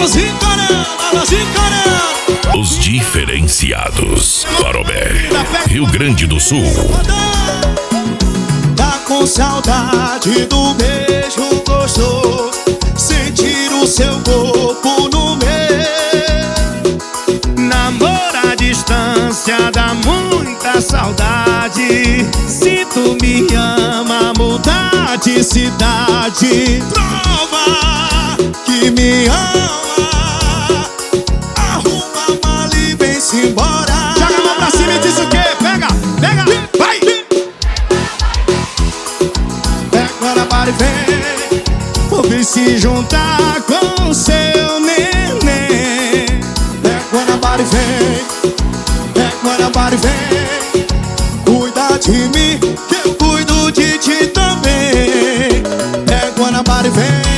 Elas encarando. Os diferenciados. Parobé, Rio Grande do Sul. Tá com saudade do beijo gostoso, sentir o seu corpo no meu. Namoro à distância dá muita saudade. Se tu me ama, mudar de cidade. Prova que me ama. Arruma a mala e vem-se embora. Joga a mão pra cima e diz o quê? Pega, pega, vai! Pega agora, para e vem. Vou se juntar com seu neném. Pega agora, para e vem. Pega agora, para e vem. Cuida de mim, que eu cuido de ti também. Pega agora, para e vem.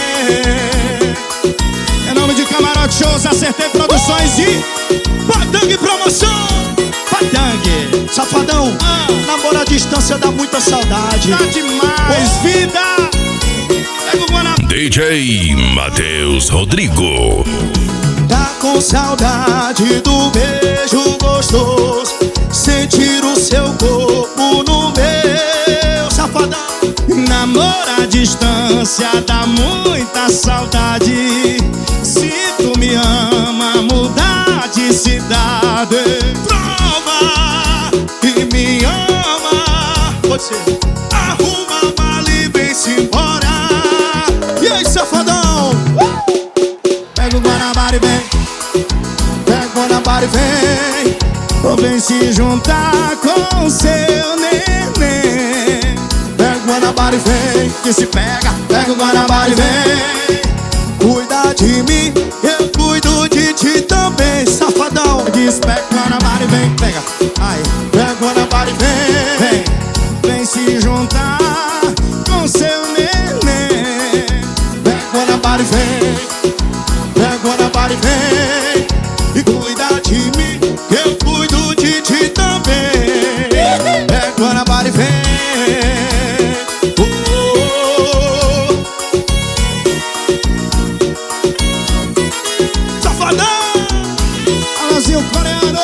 Em nome de Camarote Shows, Acertei Produções e Padang Promoção. Padang. Safadão, namoro à distância dá muita saudade. Tá demais, vida. Pega o Guanabara. DJ Matheus Rodrigo. Tá com saudade do beijo gostoso, sentir o seu corpo no meu. Safadão, Namoro à distância dá muita saudade. Se tu me ama, mudar de cidade. prova que me ama. Pode ser. Arruma a mala e vem-se embora. E aí, safadão? Pega o Guanabara e vem. Pega o Guanabara e vem. Ou vem se juntar com seu neném. Pega o Guanabara e vem. Que se pega, Pega o Guanabara e vem. Cuida de mim, eu cuido de ti também, safadão. diz pega o Guanabara e vem. Pega, ai. Pega o Guanabara e vem. Vem se juntar com seu neném. Pega o Guanabara e vem. Pega o Guanabara e vem. E cuida de mim, eu cuido de ti também. Pega o Guanabara e vem. Safadão! Alazinho coreano.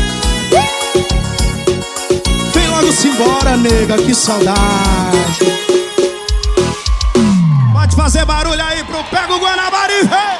Vem logo-se embora, nega, que saudade. Pode fazer barulho aí pro Pega o Guanabara e vem.